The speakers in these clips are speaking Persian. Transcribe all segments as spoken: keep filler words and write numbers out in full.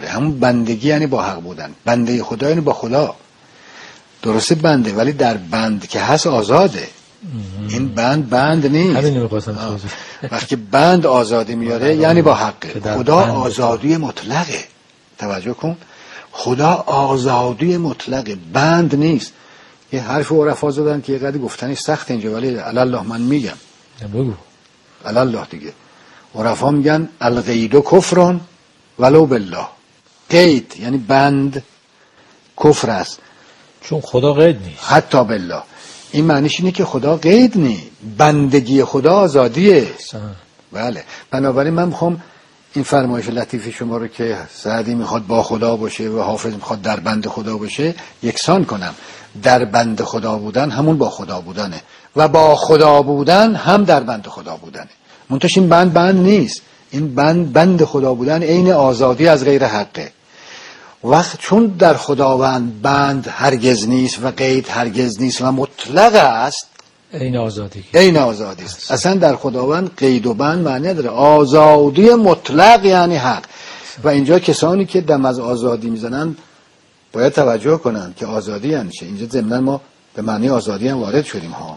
حقه. همون بندگی یعنی با حق بودن. بنده خدا یعنی با خدا. درسته بنده، ولی در بند که هست آزاده. این بند بند نیست. همین رو خواستم توضیح. وقتی بند آزادی میاره یعنی با حقه. خدا آزادی مطلقه. توجه کن، خدا آزادی مطلقه، بند نیست. یه حرف عرفا زدن که یه قدری گفتنش سخت اینجا، ولی الله من میگم. بگو. الله دیگه. عرفا میگن القید کفران ولو بالله. قید یعنی بند کفر است، چون خدا قید نیست. حتی بالله. این معنیش اینه که خدا قید نیست، بندگی خدا آزادیه. سن. بله. بنابراین من میخوام این فرمایش لطیف شما رو که سعدی میخواد با خدا باشه و حافظ میخواد در بند خدا باشه یکسان کنم. در بند خدا بودن همون با خدا بودنه و با خدا بودن هم در بند خدا بودنه. منتش این بند بند نیست. این بند بند خدا بودن عین آزادی از غیر حقه. وقت چون در خداوند بند هرگز نیست و قید هرگز نیست و مطلق است، این آزادی این آزادی است. اصلا در خداوند قید و بند معنی نداره. آزادی مطلق یعنی حق. و اینجا کسانی که دم از آزادی میزنن باید توجه کنن که آزادی یعنی چه. اینجا ضمن ما به معنی آزادی هم وارد شدیم ها.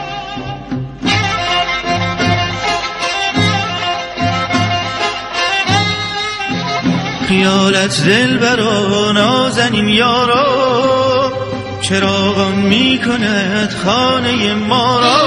خیالت دل برا نازنین یارا، چراغان می کند خانه ما را.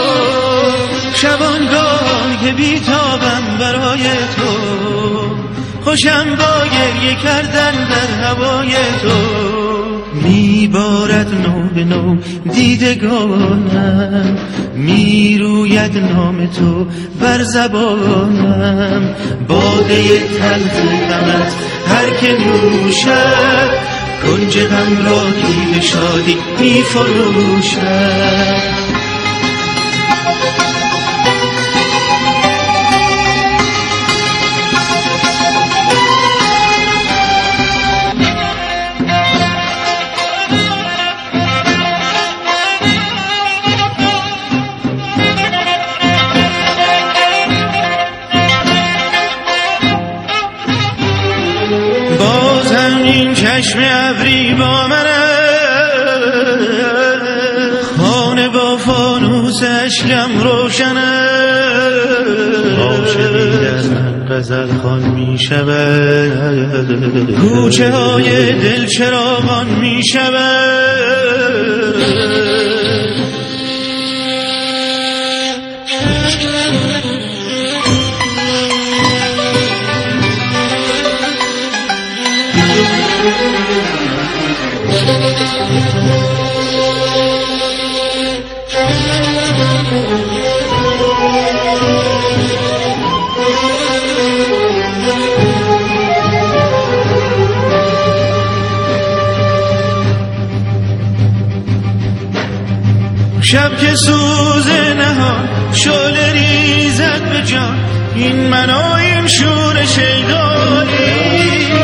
شبانگاه که بیتابم برای تو، خوشم با گریه کردن در هوای تو. میبارد نو به نو دیدگانم، میروید نام تو بر زبانم. باده تلخ غمت هر که نوشد، کنج غم را گیل شادی میفروشد. چشم ابری با منه، خانه با فانوس اشکم روشنه. عاشقی در من غزل خوان می شود، کوچه های دل چراغان می شود. شب که سوز نهان شعله ریزد به جان، این من و این شور شیدایی.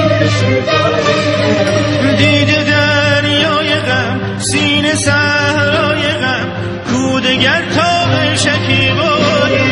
دیده دریای غم، سینه صحرای غم، کودگر تاب شکیبایی.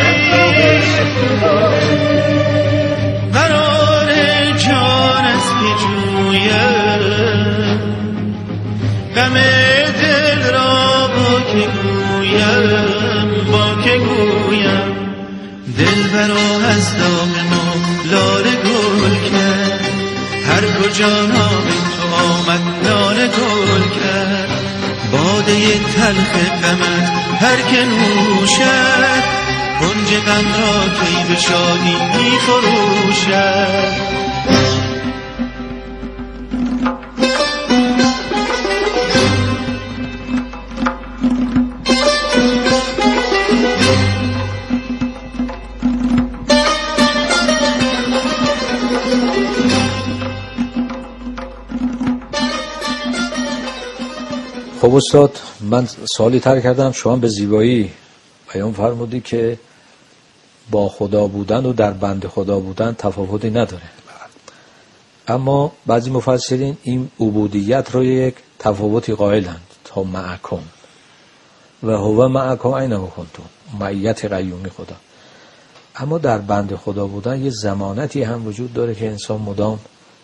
قرار جان است که جویم، غم دل را با که گویم، با که گویم. دل برا از دام ما لاله گل کرد، هر کجا نام تو آمد لاله گل کرد. باده تلخ غمت هر که نوشد، کنج غم را کی به شادی می فروشد. خب استاد، من سوالی تر کردم، شما به زیبایی بیان فرمودی که با خدا بودن و در بند خدا بودن تفاوتی نداره. اما بعضی مفسرین این عبودیت رو یک تفاوتی قائلند تا معکم و هو معکم اینما کنتم، معیت قیومی خدا. اما در بند خدا بودن یه ضمانتی هم وجود داره که انسان مدام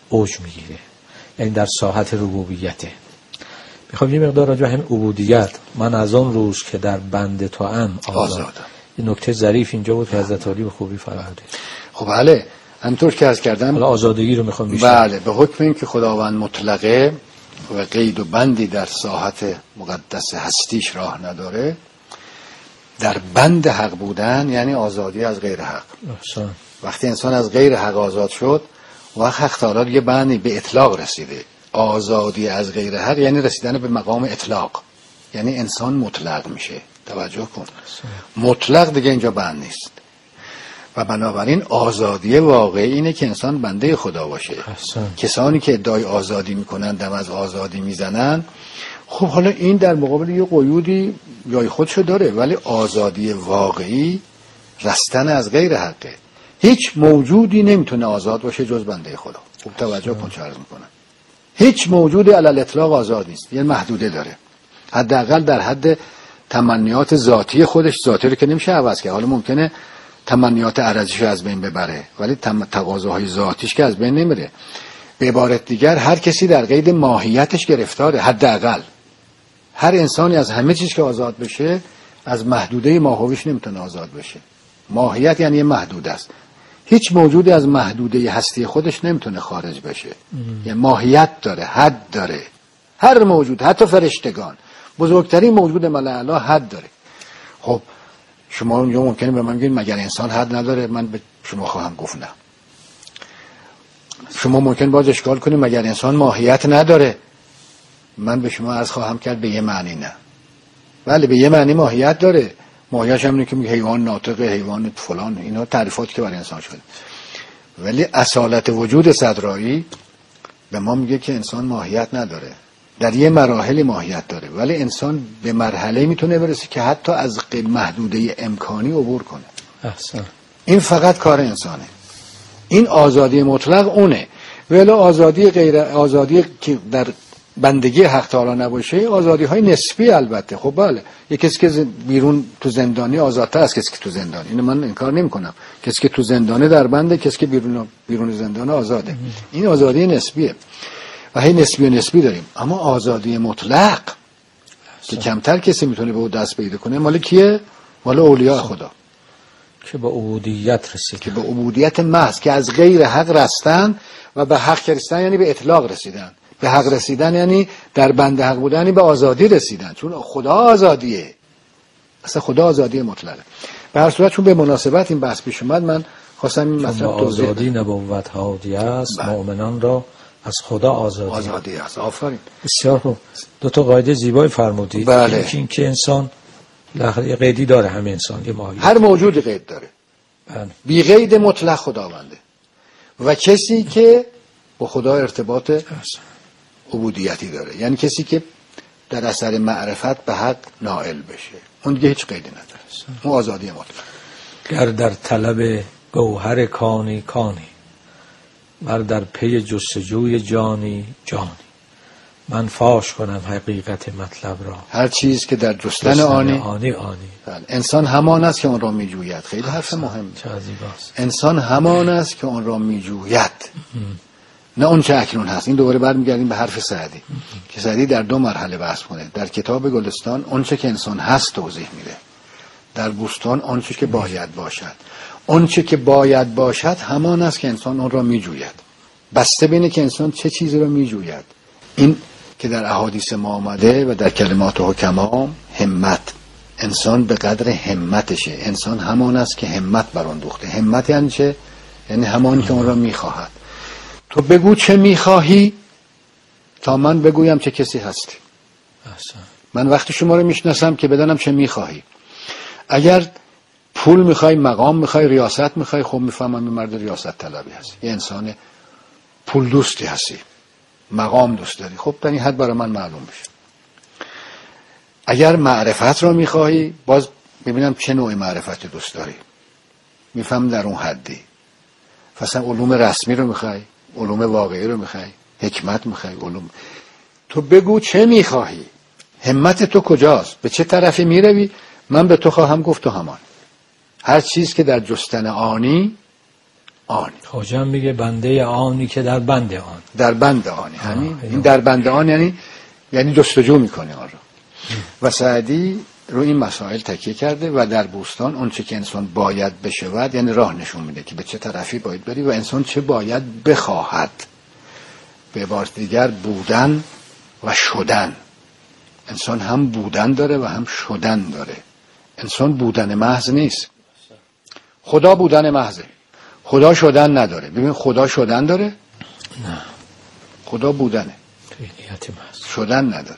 اوج میگیره، یعنی در ساحت ربوبیته. میخوام یه مقدار راجع به همین عبودیت، من از آن روز که در بند تو ام آزادم، این نکته ظریف اینجا بود که حضرت علی به خوبی فرموده. خب بله، همونطور که عرض کردم حالا آزادگی رو میخوام بیشتر. بله، به حکم این که خداوند مطلقه و قید و بندی در ساحت مقدس هستیش راه نداره، در بند حق بودن یعنی آزادی از غیر حق. احسان. وقتی انسان از غیر حق آزاد شد، وقت حق تعالی دیگه بندی به اطلاق رسیده. آزادی از غیر حق یعنی رسیدن به مقام اطلاق، یعنی انسان مطلق میشه. توجه کن، مطلق دیگه اینجا بند نیست و بنابراین آزادی واقعی اینه که انسان بنده خدا باشه. احسان. کسانی که ادعای آزادی میکنن، دم از آزادی میزنن، خب حالا این در مقابل یه قیودی جای خودشو داره، ولی آزادی واقعی رستن از غیر حقه. هیچ موجودی نمیتونه آزاد باشه جز بنده خدا. خوب توجه کن چه عرض میکنم. هیچ موجودی علی الاطلاق آزاد نیست، یه محدوده داره، حداقل در حد تمنیات ذاتی خودش. ذاتی رو که نمیشه عوض کرد، حالا ممکنه تمنیات عرضیش از بین ببره، ولی تقاضاهای ذاتیش که از بین نمیره. به عبارت دیگر هر کسی در قید ماهیتش گرفتاره. حداقل هر انسانی از همه چیز که آزاد بشه، از محدوده ماهویش نمیتونه آزاد بشه. ماهیت یعنی محدوده است. هیچ موجودی از محدوده هستی خودش نمیتونه خارج بشه. یعنی ماهیت داره، حد داره. هر موجود، حتی فرشتگان، بزرگترین موجود ملائکه حد داره. خب شما اونجا ممکنه به من بگید مگر انسان حد نداره؟ من به شما خواهم گفت نه. شما ممکن باز اشکال کنید مگر انسان ماهیت نداره؟ من به شما عرض خواهم کرد به یه معنی نه. بله به یه معنی ماهیت داره. ماهیتش هم اینه که میگه حیوان ناطق، حیوان فلان، اینا تعریفاتی که برای انسان شده. ولی اصالت وجود صدرایی به ما میگه که انسان ماهیت نداره. در یه مراحل ماهیت داره، ولی انسان به مرحله میتونه برسه که حتی از محدوده امکانی عبور کنه. احسن. این فقط کار انسانه. این آزادی مطلق اونه. ولی آزادی غیر آزادی که در بندگی حق تعالی نباشه، آزادی های نسبی البته. خب بله، یک کسی که بیرون تو زندانی آزادتر از کسی که تو زندان، اینو من انکار نمی کنم. کسی که تو زندانه در بنده، کسی که بیرون بیرون زندان آزاده. این آزادی نسبیه و هی نسبی و نسبی داریم. اما آزادی مطلق که کمتر کسی میتونه به او دست پیدا کنه، مال کیه؟ مال اولیاء خدا که با عبودیت رسیدن، که به عبودیت محض، که از غیر حق رستن و به حق رسیدن یعنی به اطلاق رسیدن. به حق رسیدن یعنی در بند حق بودن یعنی به آزادی رسیدن، چون خدا آزادیه. اصلا خدا آزادی مطلقه. به هر صورت چون به مناسبت این بحث پیش اومد، من خواستم این مطلب توضیح بدم. آزادی نبوت هادی است، مؤمنان را از خدا آزادی آزادی است. آفرین. بسیار خوب. دو تا قاعده زیبای فرمودید. بله. یکی این که انسان لحظه قیدی داره، همه انسان یه ماهیت، هر موجودی قید داره. بله. بی قید مطلق خداونده و کسی که با خدا ارتباط عبودیتی داره، یعنی کسی که در اثر معرفت به حق نائل بشه، اون دیگه هیچ قیدی نداره. اون آزادی مطلق. گر در طلب گوهر کانی کانی، مر در پی جستجوی جانی جانی، من فاش کنم حقیقت مطلب را. هر چیز که در جستن آنی آنی آنی. بله. انسان همان است که اون را میجوید. خیلی حرف مهم. چه زیباست. انسان همان است که اون را میجوید، نه اون چه اکنون هست. این دوباره برمیگردیم به حرف سعدی که سعدی در دو مرحله بحث کنه. در کتاب گلستان اون چه که انسان هست توضیح میده، در بوستان اون چه که باید باشد. اون چه که باید باشد همان است که انسان اون را میجوید. بسته بینه که انسان چه چیزی را میجوید. این که در احادیث ما آمده و در کلمات حکما، همت. انسان به قدر همتشه. انسان همان است که همت بر آن دوخته. همت یعنی چه؟ یعنی همان که اون را میخواهد. تو بگو چه میخواهی تا من بگویم چه کسی هستی. احسن. من وقتی شما رو میشناسم که بدانم چه میخواهی. اگر پول میخوای، مقام میخوای، ریاست میخوای، خب میفهمم این مرد ریاست طلبی هستی، یه انسان پول دوستی هستی، مقام دوست داری. خب در این حد برای من معلوم بشه. اگر معرفت رو میخواهی، باز ببینم چه نوع معرفت دوست داری، میفهم در اون حدی. مثلا علوم رسمی رو میخوای، علوم واقعی رو میخوای، حکمت میخوای، علوم. تو بگو چه میخواهی، همت تو کجاست، به چه طرفی میروی، من به تو خواهم گفت تو همان. هر چیز که در جستن آنی آنی. خواجه میگه بنده آنی که در بند آن. در بند آنی. همین این در بند آن یعنی یعنی جستجو میکنه آن رو. و سعدی رو این مسائل تکیه کرده و در بوستان اون چه که انسان باید بشود یعنی راه نشون میده که به چه طرفی باید بری و انسان چه باید بخواهد. به عبارت دیگر بودن و شدن. انسان هم بودن داره و هم شدن داره. انسان بودن محض نیست. خدا بودن محضه. خدا شدن نداره. ببین خدا شدن داره؟ نه. خدا بودنه. فعلیت محض. شدن نداره.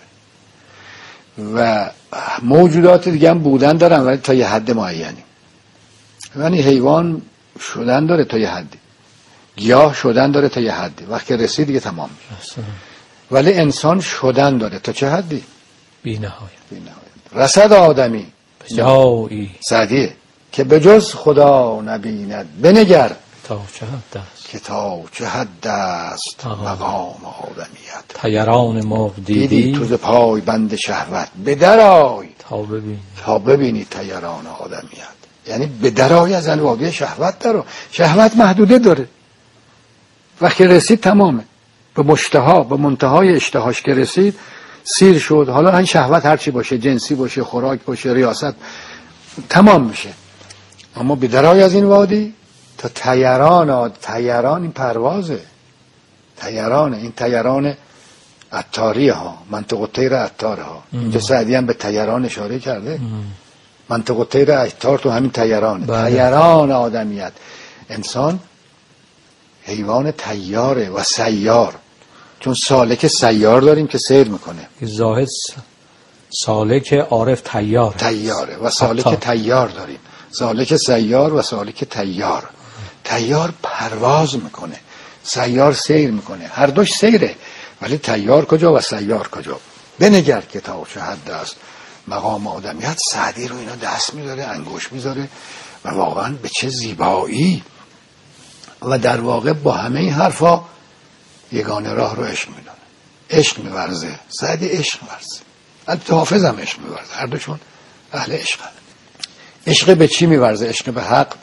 و موجودات دیگه هم بودن دارن ولی تا یه حد معینی. یعنی حیوان شدن داره تا یه حدی. گیاه شدن داره تا یه حدی. وقتی رسید دیگه تمام میشه. ولی انسان شدن داره تا چه حدی؟ بی نهایت. بی نهایت. رسد آدمی جایی سعدیه که به جز خدا نبیند بنگر تا چه حد است که تا چه حد است مقام آدمیت. تیران مرغ دیدی, دیدی تو ز پای بند شهوت به درای تا ببینی تا ببینی تیران آدمیت. یعنی به درای از وادی شهوت درو. شهوت محدوده داره. وقتی رسید تمامه. به مشتها به منتهای اشتهاش که رسید سیر شد. حالا این شهوت هرچی باشه جنسی باشه خوراک باشه ریاست تمام میشه. اما به درای از این وادی تا تیران آد تیران این پروازه. تیران این تیران عطاری ها منطقه طیر عطار ها. اینجا سعدی هم به تیران اشاره کرده. منطقه طیر عطار تو همین تیرانه. بله. تیران آدمیت. انسان حیوان تیاره و سیار. چون سالک سیار داریم که سیر میکنه. زاهد سالک عارف تیار تیاره و سالک تیار داریم. سالک سیار و سالک تیار. تیار پرواز میکنه. سیار سیر میکنه. هر دوش سیره. ولی تیار کجا و سیار کجا؟ بنگر که تا چه حد است مقام آدمیت. سعدی رو اینا دست میذاره انگوش میذاره و واقعا به چه زیبایی و در واقع با همه این حرفا یگانه راه رو عشق میدونه. عشق میورزه. سعدی عشق میورزه. البته حافظ هم عشق میورزه. هر دوشون اهل عشقن. عشق به چی میورزه؟ عشق به حق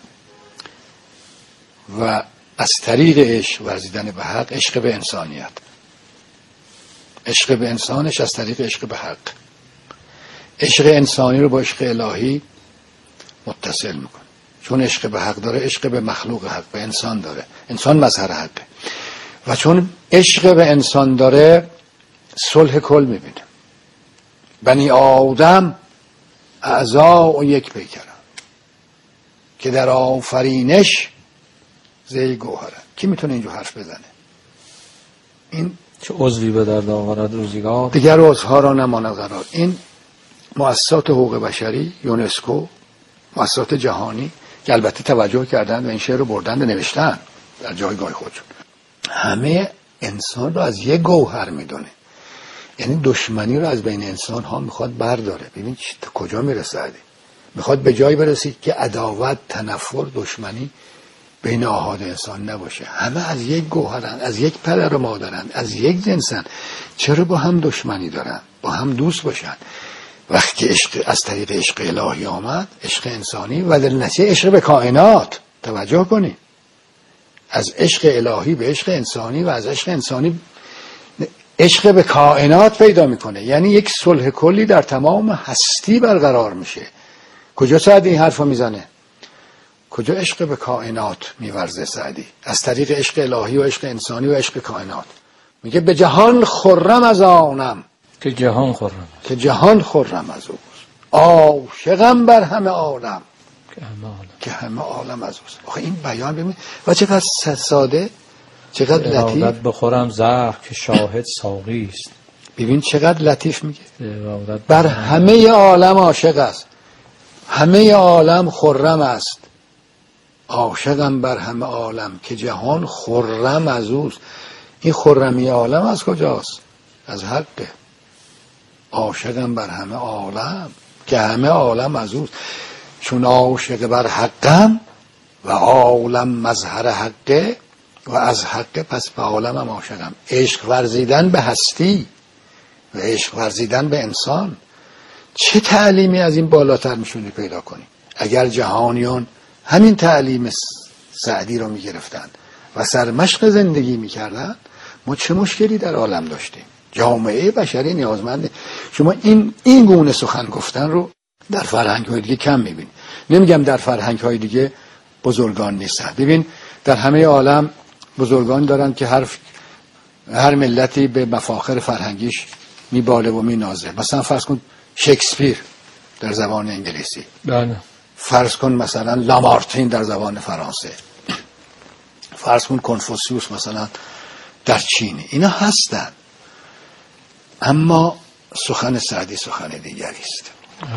و از طریق عشق ورزیدن به حق عشق به انسانیت. عشق به انسانش از طریق عشق به حق. عشق انسانی رو با عشق الهی متصل میکنه. چون عشق به حق داره عشق به مخلوق حق به انسان داره. انسان مظهر حقه. و چون عشق به انسان داره صلح کل میبینه. بنی آدم اعضا و یک پیکرن که در آفرینش زی گوهرن. کی میتونه اینجا حرف بزنه؟ این چه عضوی به درد آورد روزگار دیگر عضوها را نماند قرار. این مؤسسات حقوق بشری یونسکو مؤسسات جهانی که البته توجه کردن و این شعر رو بردن و نوشتن در جایگاه خودشون. همه انسان رو از یک گوهر میدونه. یعنی دشمنی رو از بین انسان ها میخواد برداره. ببین تا کجا میرسه. میخواد به جایی برسید که عداوت، تنفر، دشمنی بین آحاد انسان نباشه. همه از یک گوهرن، از یک پدر و مادرن، از یک جنسن. چرا با هم دشمنی دارن؟ با هم دوست باشن. وقتی عشق از طریق عشق الهی آمد، عشق انسانی و در نتیجه عشق به کائنات. توجه کنی از عشق الهی به عشق انسانی و از عشق انسانی عشق به کائنات پیدا میکنه. یعنی یک صلح کلی در تمام هستی برقرار میشه. کجا سعدی این حرفو میزنه؟ کجا عشق به کائنات میورزه سعدی؟ از طریق عشق الهی و عشق انسانی و عشق کائنات. میگه به جهان خرم از آنم که جهان خرم که جهان خرم از اوست. عاشقم بر همه عالم که همه عالم که همه عالم از اوست. آخه این بیان ببین و چقدر ساده، چقدر لطیف. ارادت بخورم زهر که شاهد ساقی است. ببین چقدر لطیف میگه. ارادت بر همه عالم عاشق است. همه عالم خرم است. عاشقم بر همه عالم که جهان خرم از اوست. این خرمی عالم از کجاست؟ از حقه. عاشقم بر همه عالم که همه عالم از اوست. چون عاشق بر حقم و عالم مظهر حقه و از حقه پس به عالمم عاشقم. عشق ورزیدن به هستی و عشق ورزیدن به انسان. چه تعلیمی از این بالاتر میشونی پیدا کنی؟ اگر جهانیان همین تعلیم سعدی رو میگرفتن و سرمشق زندگی میکردن، ما چه مشکلی در عالم داشتیم؟ جامعه بشری نیازمنده. شما این این گونه سخن گفتن رو در فرهنگ‌های دیگه کم می‌بینید. نمیگم در فرهنگ‌های دیگه بزرگان نیستن. ببین در همه عالم بزرگان دارن که هر هر ملتی به مفاخر فرهنگیش میباله و مینازه. مثلا فرض کن شکسپیر در زبان انگلیسی، بله. فرض کن مثلا لامارتین در زبان فرانسه، فرض کن کنفوسیوس مثلا در چینی. اینا هستن، اما سخن سعدی سخن دیگری است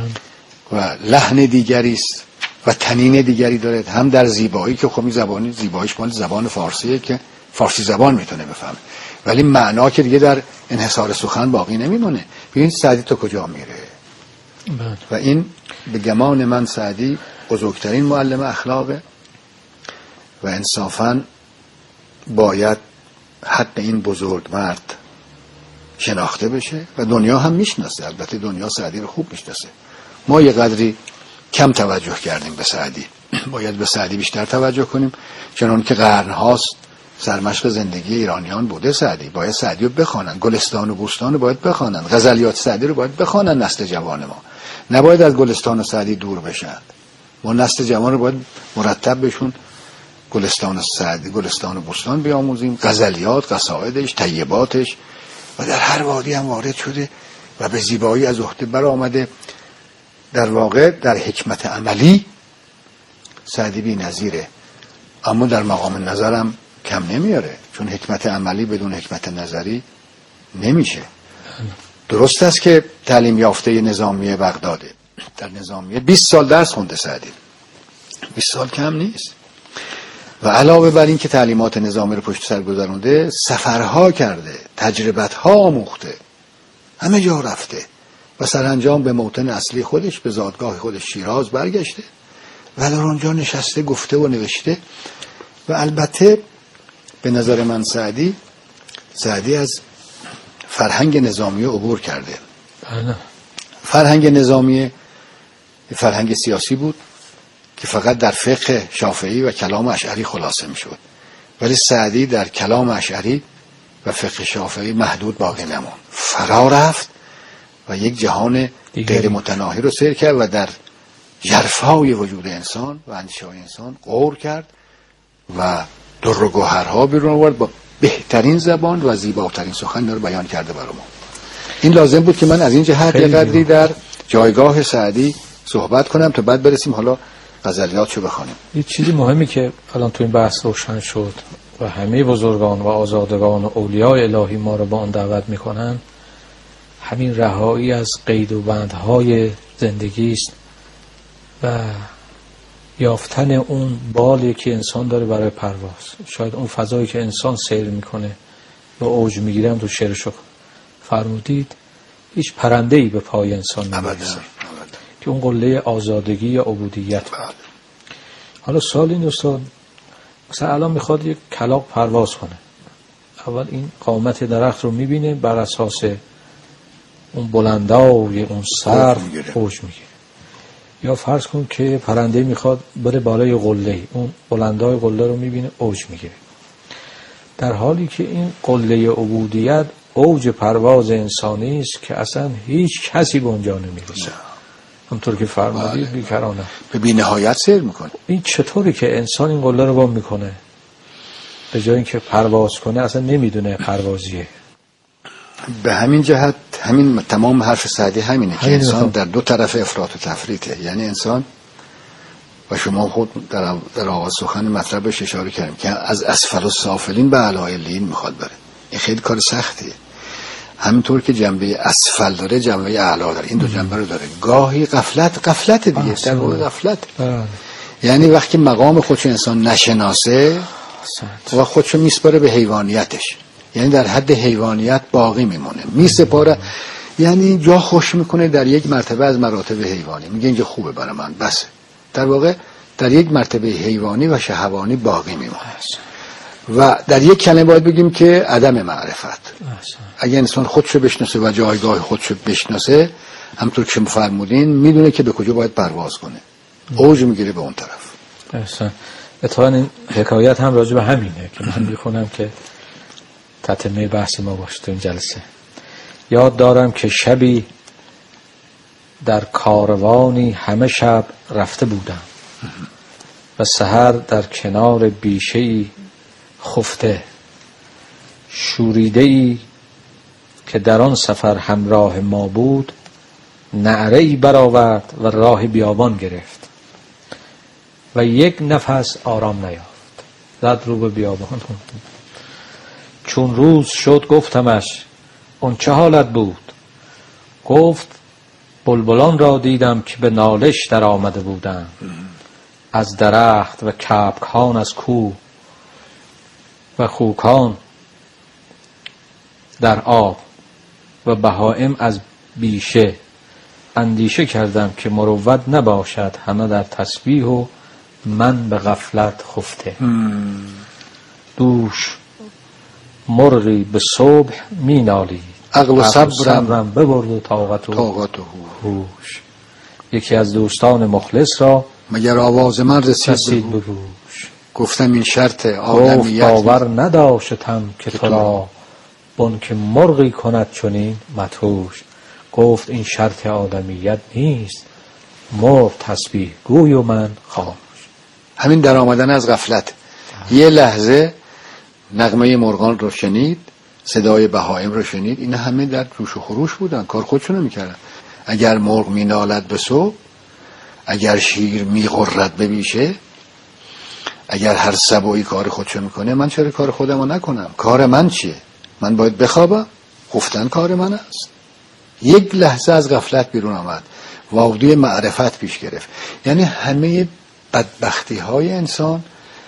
و لحن دیگری است و تنین دیگری داره، هم در زیبایی که خب زبانی زیباییش مال زبان فارسیه که فارسی زبان میتونه بفهمه، ولی معنا که دیگه در انحصار سخن باقی نمیمونه. ببین سعدی تو کجا میره و این به گمان من سعدی بزرگترین معلم اخلاقه و انصافاً باید حق این بزرگ مرد شناخته بشه و دنیا هم میشناسه. البته دنیا سعدی رو خوب میشناسه، ما یه قدری کم توجه کردیم به سعدی. باید به سعدی بیشتر توجه کنیم، چنان که قرنهاست سرمشق زندگی ایرانیان بوده سعدی. باید سعدی رو بخوانن، گلستان و بوستان رو باید بخوانن، غزلیات سعدی رو باید بخوانن. نسل جوان ما نباید از گلستان و سعدی دور بشن. ما نسل جوان رو باید مرتب بهشون گلستان و سعدی، گلستان و بوستان بیاموزیم، غزلیات، قصائدش، طیباتش، و در هر وادی هم وارد شده و به زیبایی از عهده برآمده. در واقع در حکمت عملی سعدی بی نظیره، اما در مقام نظرم کم نمیاره، چون حکمت عملی بدون حکمت نظری نمیشه. درست است که تعلیم یافته نظامی بغداده، در نظامیه بیست سال درس خونده سعدی، بیست سال کم نیست. و علاوه بر این که تعلیمات نظامی رو پشت سر گذرونده، سفرها کرده، تجربتها آموخته، همه جا رفته و سرانجام به موطن اصلی خودش، به زادگاه خودش شیراز برگشته و در اونجا نشسته گفته و نوشته. و البته به نظر من سعدی سعدی از فرهنگ نظامی عبور کرده. فرهنگ نظامی فرهنگ سیاسی بود که فقط در فقه شافعی و کلام اشعری خلاصه می شد، ولی سعدی در کلام اشعری و فقه شافعی محدود باقی نموند، فرا رفت و یک جهان غیر متناهی رو سیر کرد و در ژرفای وجود انسان و اندیشه‌های انسان غور کرد و در و گوهرها بیرون آورد، با بهترین زبان و زیباترین سخن رو بیان کرده برای ما. این لازم بود که من از این جهت یه قدری در جایگاه سعدی صحبت کنم تا بعد برسیم حالا غزلیاتشو بخوانیم. یه چیزی مهمی که الان تو این بحث روشن شد و همه بزرگان و آزادگان و اولیاء الهی ما رو با آن دعوت میکنن، همین رهایی از قید و بندهای زندگی است و یافتن اون بالی که انسان داره برای پرواز. شاید اون فضایی که انسان سیر میکنه و اوج میگیره، هم تو شعرشو فرمودید، هیچ پرنده‌ای به پای انسان نمیرسه که اون قله آزادگی یا عبودیت. حالا سوال این استاد، مثلا الان میخواد یک کلاغ پرواز کنه، اول این قامت درخت رو میبینه، بر اساس اون بلندای اون سر اوج میگیره. یا فرض کن که پرنده میخواد بره بالای قله، اون بلندای قله رو میبینه، اوج میگیره. در حالی که این قله عبودیت اوج پرواز انسانی است که اصلا هیچ کسی به اونجا نمیرسه، همونطور که فرمودید بیکرانه به بی نهایت سیر میکنه. این چطوری که انسان این قله رو گم میکنه، به جای اینکه پرواز کنه اصلا نمیدونه پروازیه؟ به همین جهت همین تمام حرف سعدی همینه که انسان در دو طرف افراط و تفریطه. یعنی انسان، و شما خود در در آغاز سخن مطلبش اشاره کردیم که از اسفل السافلین به اعلی الین میخواد بره. این خیلی کار سختیه. همینطور که جنبه اسفل داره جنبه اعلی داره، این دو جنبه رو داره. گاهی غفلت غفلت دیگه در واقع غفلت. یعنی وقتی مقام خودش انسان نشناسه و خودشو میسپاره به حیوانیتش، یعنی در حد حیوانیت باقی میمونه، میسپاره، یعنی جا خوش میکنه در یک مرتبه از مراتب حیوانی، میگه اینجا خوبه برای من بس. در واقع در یک مرتبه حیوانی و شهوانی باقی میمونه. و در یک کلمه باید بگیم که عدم معرفت. اگه انسان خودشو بشناسه و جایگاه خودشو بشناسه، همونطور که شما فرمودین، میدونه که به کجا باید پرواز کنه، اوج میگیره به اون طرف. احسن. اتفاقا این حکایت هم راجع به همینه که من میخونم که تتمه بحث ما باشه تو این جلسه. یاد دارم که شبی در کاروانی همه شب رفته بودم و سحر در کنار بیشه‌ای خفته، شوریده‌ای که در آن سفر همراه ما بود نعره‌ای برآورد و راه بیابان گرفت و یک نفس آرام نیافت، زد رو به بیابان. چون روز شد گفتمش اون چه حالت بود؟ گفت بلبلان را دیدم که به نالش در آمده بودند، از درخت و کبکان از کوه و خوکان در آب و بهائم از بیشه. اندیشه کردم که مروت نباشد همه در تسبیح و من به غفلت خفته. دوش مرغی به صبح می نالید، عقل و صبرم ببرد و طاقت و طاقت و هوش. یکی از دوستان مخلص را مگر آواز من رسید, رسید به گوش. گفتم این شرط آدمیت گفت باور نداشتم که تو را بن که مرغی کند چنین مدهوش. گفت این شرط آدمیت نیست، مرغ تسبیح گوی و من خاموش. همین در آمدن از غفلت. یه لحظه نغمه مرغان رو شنید، صدای بهائم رو شنید، اینا همه در جوش و خروش بودن، کار خودشونو میکردن. اگر مرغ مینالد به صبح، اگر شیر میغرد به بیشه، اگر هر سبویی کار خودشو میکنه، من چرا کار خودمو نکنم؟ کار من چیه؟ من باید بخوابم؟ گفتن کار من است. یک لحظه از غفلت بیرون آمد، وادی معرفت پیش گرفت. یعنی همه بدبختی های انسان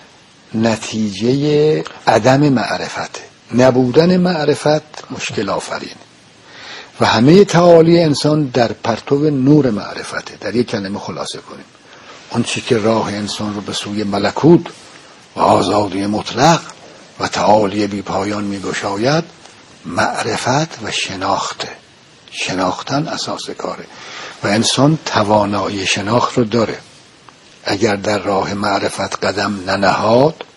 نتیجه عدم معرفت، نبودن معرفت مشکل آفرین. و همه تعالی انسان در پرتو نور معرفته. در یک کلمه خلاصه کنیم، اون چی که راه انسان رو به سوی ملکوت و آزادی مطلق و تعالی بی پایان می گشاید، معرفت و شناخته. شناختن اساس کاره و انسان توانایی شناخت رو داره. اگر در راه معرفت قدم ننهاد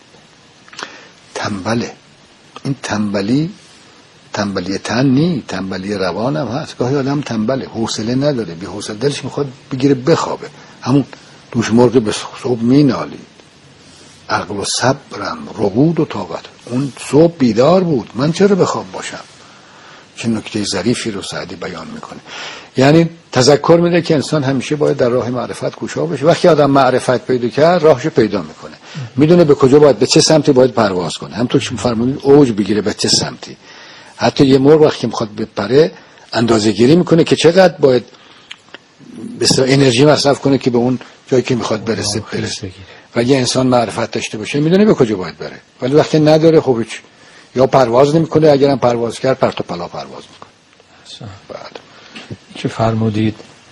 تنبله. این تنبلی تنبلی تن نی، تنبلی روان هم هست. گاهی آدم تنبله، حوصله نداره، بی حوصله، دلش میخواد بگیره بخوابه. همون دوش مرغ به صبح مینالید، عقل و صبرم ربود و طاقت. اون صبح بیدار بود، من چرا بخواب باشم؟ چه نکته ظریفی رو سعدی بیان میکنه. یعنی تذکر میده که انسان همیشه باید در راه معرفت کوشا بشه. وقتی آدم معرفت پیدا کرد، راهشو پیدا میکنه، میدونه به کجا باید، به چه سمتی باید پرواز کنه. همونطور که فرمودید اوج بگیره به چه سمتی. حتی یه مرغ وقتی میخواد بپره اندازه گیری میکنه که چقدر باید بسیار انرژی مصرف کنه که به اون جایی که میخواد برسه برسه. و یه انسان معرفت داشته باشه میدونه به کجا باید بره. ولی وقتی نداره، خب هیچ، یا پرواز نمیکنه، اگرم پرواز کرد پرت و پلا پرواز میکنه. بعد که فرمودید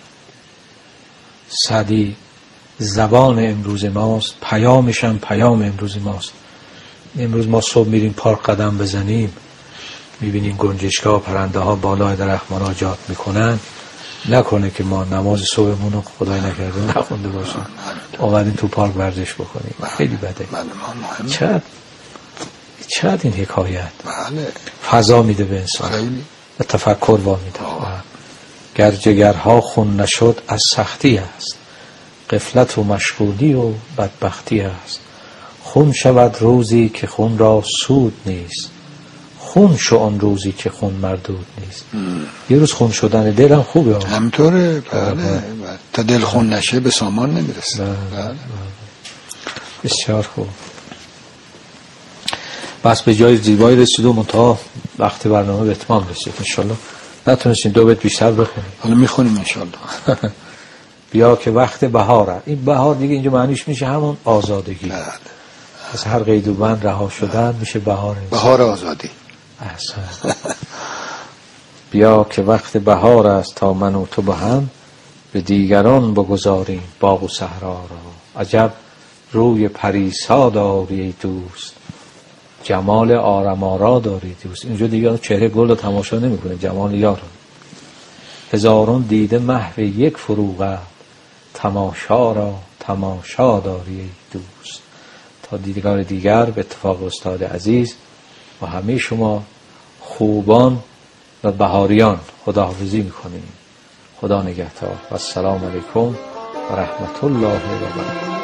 سعدی زبان امروز ماست، پیامش هم پیام امروز ماست. امروز ما صبح میریم پارک قدم بزنیم، میبینیم گنجشک‌ها، پرنده ها بالای درخت مناجات میکنن. نکنه که ما نماز صبحمون رو خدای نکرده نخونده باشیم، اومدیم تو پارک ورزش بکنیم. خیلی بده. چقدر چقدر این حکایت بله فضا میده به انسان و تفکر وا میده. گر جگرها خون نشد از سختی است، غفلت و مشغولی و بدبختی است. خون شود روزی که خون را سود نیست، خون شو آن روزی که خون مردود نیست. ام. یه روز خون شدن دل هم خوبه. همطوره. بله. تا دل خون نشه به سامان نمیرسه. بله. بله. بسیار خوب. بس به جای زیبایی رسید و منتها وقت برنامه به اتمام رسید. انشالله نتونستیم دو بیت بیشتر بخونیم. حالا میخونیم انشالله. بیا که وقت بهاره. این بهار دیگه اینجا معنیش میشه همون آزادگی. بله. از هر قید و بند رها شدن میشه بهار. بهار آزادی. احسن. بیا که وقت بهار است تا من و تو با هم به دیگران بگذاریم باغ و صحرا را. عجب روی پریسا داری ای دوست، جمال آرمارا داری دوست. اینجا دیگه چهره گل رو تماشا نمی کنه، جمال یار. هزاران دیده محو یک فروغ، تماشا را تماشا داری ای دوست. تا دیدگان دیگر به اتفاق استاد عزیز و همه شما خوبان و بهاریان خداحافظی میکنیم. خدا نگهدار و السلام علیکم و رحمت الله و برکاته.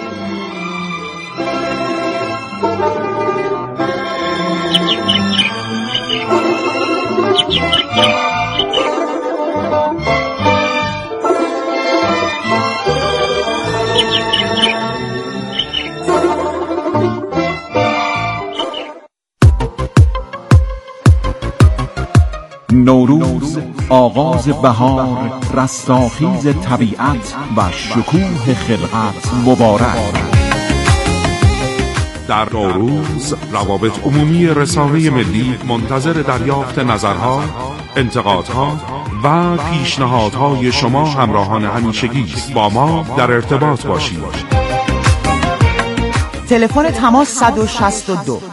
نوروز، آغاز بهار، رستاخیز طبیعت و شکوه خلقت مبارک. در نوروز روابط عمومی رسانه ملی منتظر دریافت نظرها، انتقادها و پیشنهادهای شما همراهان همیشگی است. با ما در ارتباط باشید. تلفن تماس صد و شصت و دو.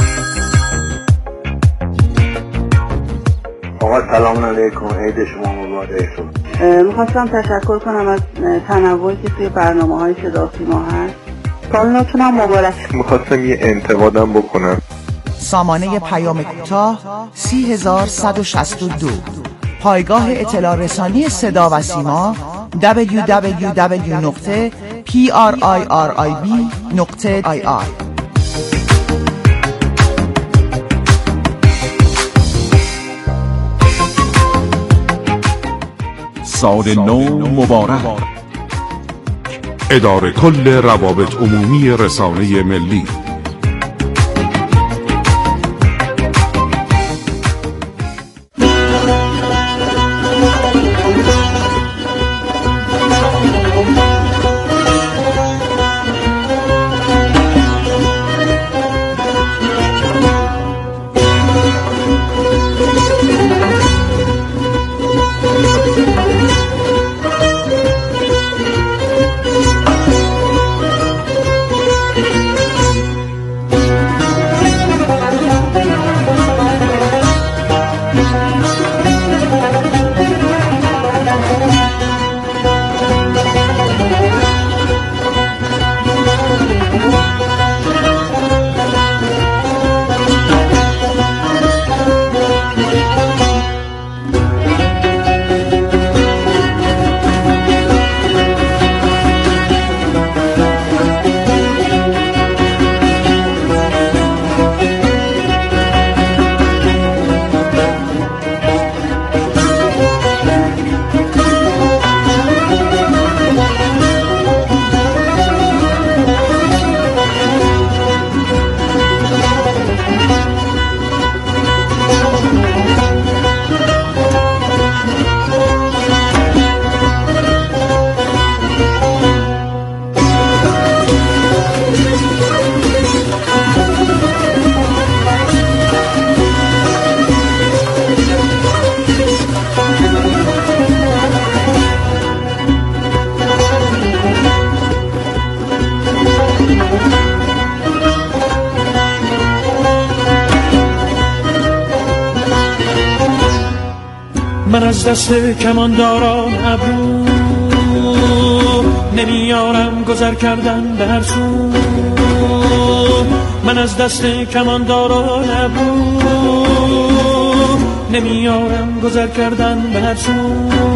آقا سلام علیکم، عید شما مبارک. میخواستم تشکر کنم از تنوعی که توی برنامه‌های صدا و سیما هست. سالتون هم مبارک. میخواستم یه انتقادم بکنم. سامانه پیام کوتاه سی هزار صد و شصت و دو، پایگاه اطلاع رسانی صدا و سیما دبلیو دبلیو دبلیو نقطه پی آر آی آر آی بی نقطه آی آر. سال نو مبارک. اداره کل روابط عمومی رسانه ملی. من از دست کمانداران ابرو نمیارم گذر کردن به هر سو. من از دست کمانداران ابرو نمیارم گذر کردن به هر سو.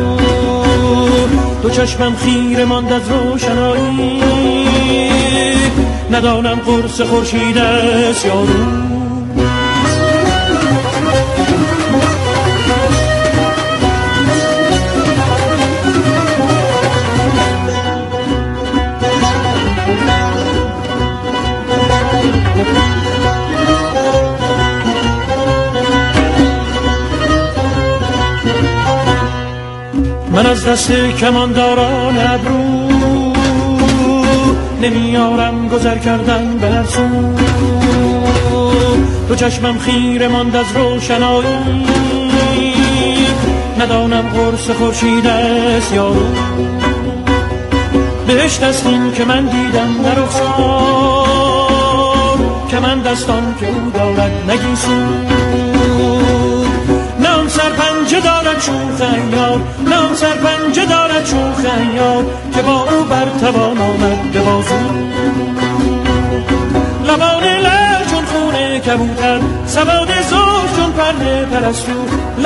دو چشمم خیره ماند از روشنایی، ندانم قرص خورشید است یا رو. من از دست کمانداران ابرو نمیارم گذر کردن به هر سو. دو چشمم خیره ماند از روشنایی، ندانم قرص خورشید است یا رو. بهشت است این که من دیدم در رخسار، که من دستان که او دارد نگیسون. نام سرپنجه دارد شوخ عیار، نام سرپنجه دارد شوخ عیار، که با او بر توان آمد به بازو. کبوتر سواد زور چون پرده پرستو